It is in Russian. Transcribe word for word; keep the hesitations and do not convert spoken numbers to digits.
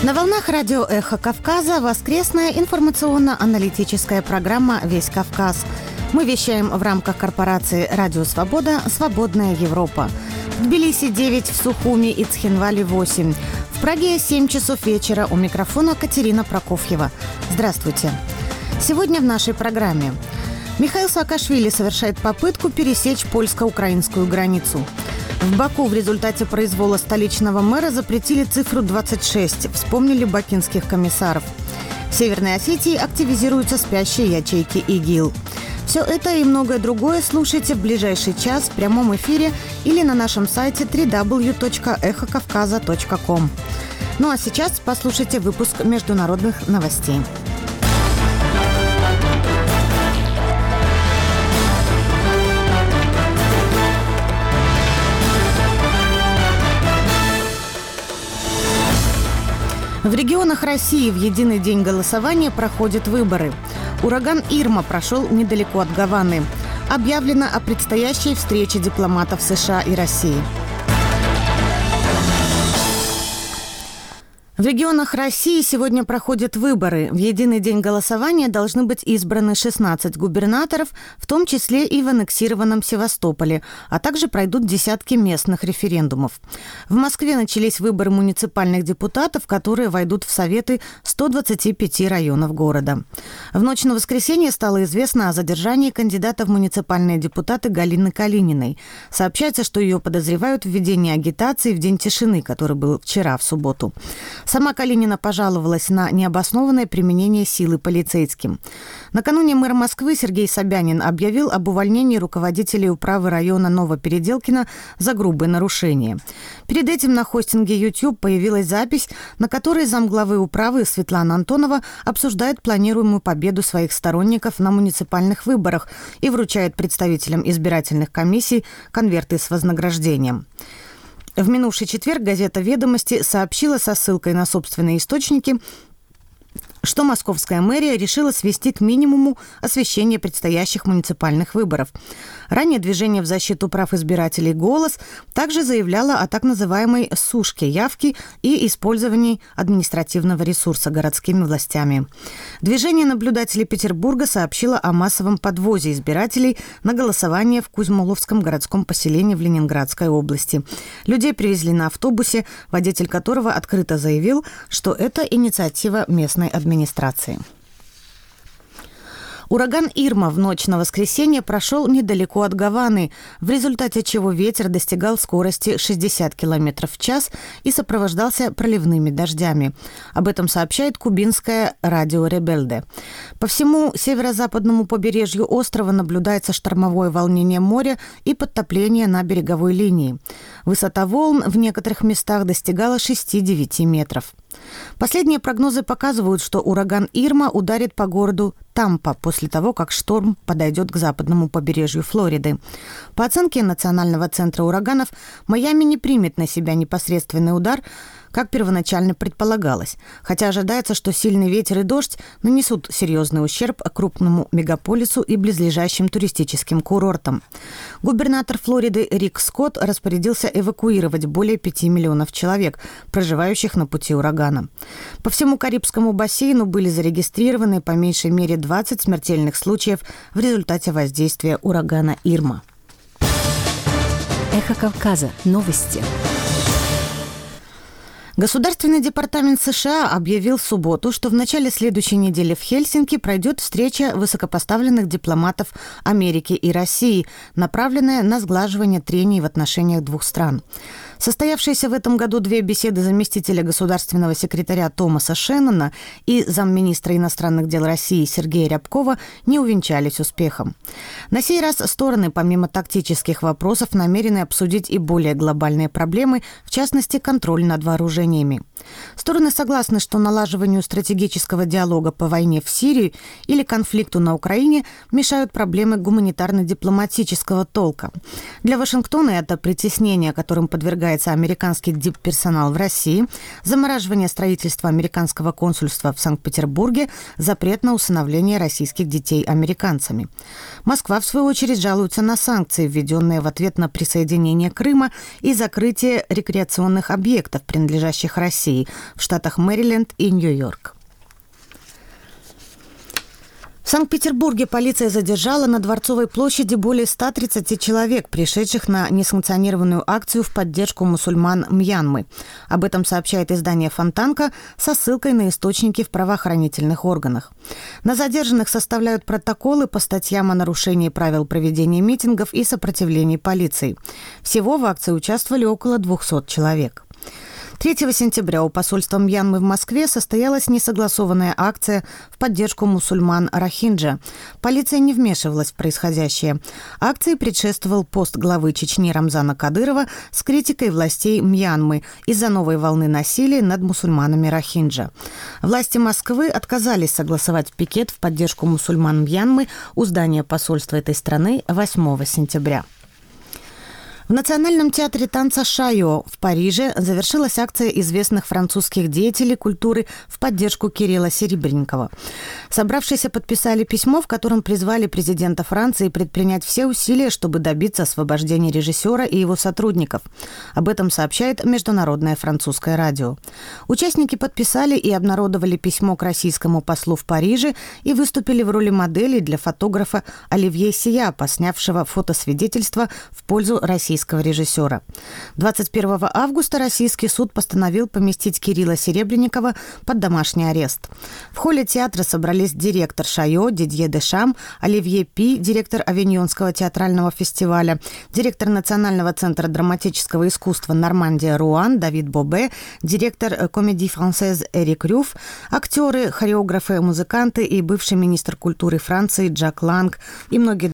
На волнах радио «Эхо Кавказа» воскресная информационно-аналитическая программа «Весь Кавказ». Мы вещаем в рамках корпорации «Радио Свобода. Свободная Европа». В Тбилиси девять, в Сухуми и Цхинвале восемь. В Праге семь часов вечера. У микрофона Катерина Прокофьева. Здравствуйте. Сегодня в нашей программе. Михаил Саакашвили совершает попытку пересечь польско-украинскую границу. В Баку в результате произвола столичного мэра запретили цифру двадцать шесть, вспомнили бакинских комиссаров. В Северной Осетии активизируются спящие ячейки ИГИЛ. Все это и многое другое слушайте в ближайший час в прямом эфире или на нашем сайте дабл ю дабл ю дабл ю точка эхо кавказа точка ком. Ну а сейчас послушайте выпуск международных новостей. В регионах России в единый день голосования проходят выборы. Ураган Ирма прошел недалеко от Гаваны. Объявлено о предстоящей встрече дипломатов США и России. В регионах России сегодня проходят выборы. В единый день голосования должны быть избраны шестнадцать губернаторов, в том числе и в аннексированном Севастополе, а также пройдут десятки местных референдумов. В Москве начались выборы муниципальных депутатов, которые войдут в советы ста двадцати пяти районов города. В ночь на воскресенье стало известно о задержании кандидата в муниципальные депутаты Галины Калининой. Сообщается, что ее подозревают в ведении агитации в День тишины, который был вчера, в субботу. Сама Калинина пожаловалась на необоснованное применение силы полицейским. Накануне мэр Москвы Сергей Собянин объявил об увольнении руководителей управы района Новопеределкино за грубые нарушения. Перед этим на хостинге YouTube появилась запись, на которой замглавы управы Светлана Антонова обсуждает планируемую победу своих сторонников на муниципальных выборах и вручает представителям избирательных комиссий конверты с вознаграждением. В минувший четверг газета «Ведомости» сообщила со ссылкой на собственные источники, что московская мэрия решила свести к минимуму освещение предстоящих муниципальных выборов. Ранее движение в защиту прав избирателей «Голос» также заявляло о так называемой «сушке явки» и использовании административного ресурса городскими властями. Движение наблюдателей Петербурга сообщило о массовом подвозе избирателей на голосование в Кузьмоловском городском поселении в Ленинградской области. Людей привезли на автобусе, водитель которого открыто заявил, что это инициатива местной администрации. администрации. Ураган Ирма в ночь на воскресенье прошел недалеко от Гаваны, в результате чего ветер достигал скорости шестьдесят километров в час и сопровождался проливными дождями. Об этом сообщает кубинское радио «Ребелде». По всему северо-западному побережью острова наблюдается штормовое волнение моря и подтопление на береговой линии. Высота волн в некоторых местах достигала шесть-девять метров. Последние прогнозы показывают, что ураган Ирма ударит по городу Тампа после того, как шторм подойдет к западному побережью Флориды. По оценке Национального центра ураганов, Майами не примет на себя непосредственный удар, как первоначально предполагалось, хотя ожидается, что сильный ветер и дождь нанесут серьезный ущерб крупному мегаполису и близлежащим туристическим курортам. Губернатор Флориды Рик Скотт распорядился эвакуировать более пяти миллионов человек, проживающих на пути урагана. По всему Карибскому бассейну были зарегистрированы по меньшей мере двадцать смертельных случаев в результате воздействия урагана Ирма. Эхо Кавказа. Новости. Государственный департамент США объявил в субботу, что в начале следующей недели в Хельсинки пройдет встреча высокопоставленных дипломатов Америки и России, направленная на сглаживание трений в отношениях двух стран. Состоявшиеся в этом году две беседы заместителя государственного секретаря Томаса Шеннона и замминистра иностранных дел России Сергея Рябкова не увенчались успехом. На сей раз стороны, помимо тактических вопросов, намерены обсудить и более глобальные проблемы, в частности, контроль над вооружениями. Стороны согласны, что налаживанию стратегического диалога по войне в Сирии или конфликту на Украине мешают проблемы гуманитарно-дипломатического толка. Для Вашингтона это притеснение, которым подвергается подвергается американский дипперсонал в России, замораживание строительства американского консульства в Санкт-Петербурге, запрет на усыновление российских детей американцами. Москва, в свою очередь, жалуется на санкции, введенные в ответ на присоединение Крыма и закрытие рекреационных объектов, принадлежащих России, в штатах Мэриленд и Нью-Йорк. В Санкт-Петербурге полиция задержала на Дворцовой площади более ста тридцати человек, пришедших на несанкционированную акцию в поддержку мусульман Мьянмы. Об этом сообщает издание «Фонтанка» со ссылкой на источники в правоохранительных органах. На задержанных составляют протоколы по статьям о нарушении правил проведения митингов и сопротивлении полиции. Всего в акции участвовали около двухсот человек. третьего сентября у посольства Мьянмы в Москве состоялась несогласованная акция в поддержку мусульман Рохинджа. Полиция не вмешивалась в происходящее. Акции предшествовал пост главы Чечни Рамзана Кадырова с критикой властей Мьянмы из-за новой волны насилия над мусульманами Рохинджа. Власти Москвы отказались согласовать пикет в поддержку мусульман Мьянмы у здания посольства этой страны восьмого сентября. В Национальном театре танца «Шайо» в Париже завершилась акция известных французских деятелей культуры в поддержку Кирилла Серебренникова. Собравшиеся подписали письмо, в котором призвали президента Франции предпринять все усилия, чтобы добиться освобождения режиссера и его сотрудников. Об этом сообщает Международное французское радио. Участники подписали и обнародовали письмо к российскому послу в Париже и выступили в роли моделей для фотографа Оливье Сияпа, снявшего фотосвидетельство в пользу российского режиссера. двадцать первого августа российский суд постановил поместить Кирилла Серебренникова под домашний арест. В холле театра собрались директор Шайо Дидье Дешам, Оливье Пи, директор Авиньонского театрального фестиваля, директор Национального центра драматического искусства Нормандия Руан Давид Бобе, директор Комедии Франсез Эрик Рюф, актеры, хореографы, музыканты и бывший министр культуры Франции Жак Ланг и многие